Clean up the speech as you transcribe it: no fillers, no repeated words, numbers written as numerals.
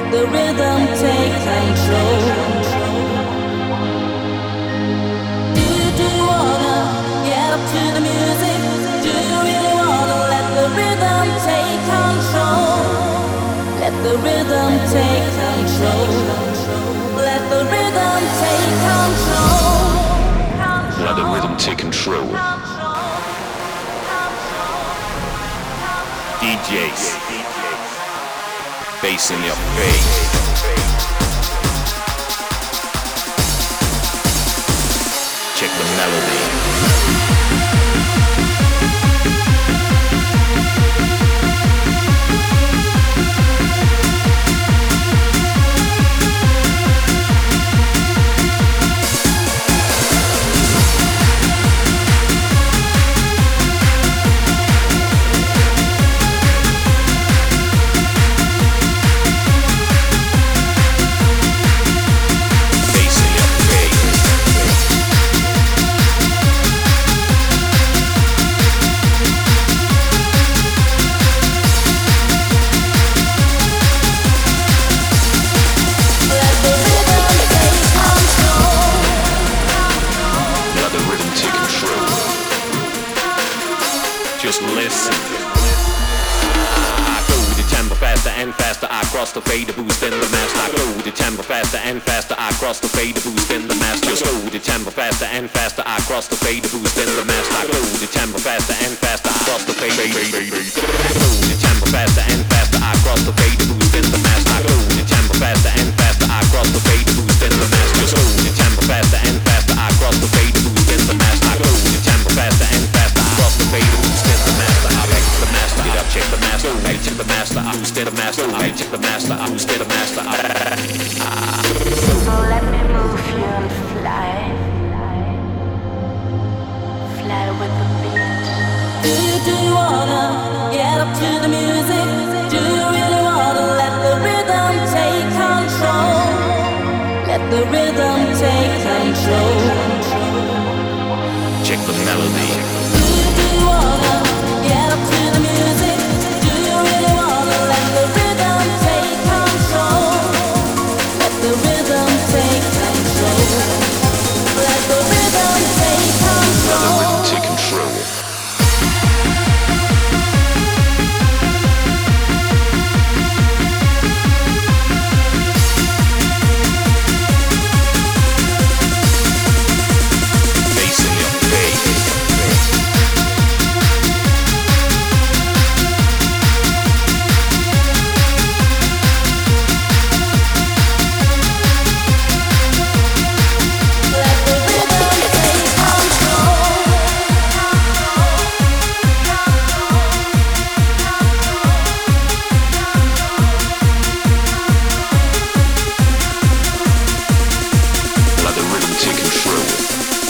the rhythm take control. Do you wanna get up to the music? Do you really wanna let the rhythm take control? Let the rhythm take control. Let the rhythm take control. Let the rhythm take control. DJs, bass in your face. Check the melody. Just listen. I go the tempo faster and faster. I cross the fader, boost in the master. I go the tempo faster and faster. I cross the fader, boost in the master. Just go the tempo faster and faster. I cross the fader, boost in the master. I go the tempo faster and faster. I cross the fader. I go the tempo faster and faster. I cross the fader, boost in the master. I go the tempo faster and faster. I cross the fader, boost in the master. Just go the tempo faster and faster. I cross the fader, boost in the master. I go the tempo faster and faster. I cross the fader, boost in the master. I back the master. Get up, check the master. I check the master. I boost in the master. I check the master. I boost in the master. So let me move you and fly, fly with the beat. Do you wanna get up to the music? Do you really wanna let the rhythm take control? Let the rhythm take control. Check the melody. Do you wanna get up to the music?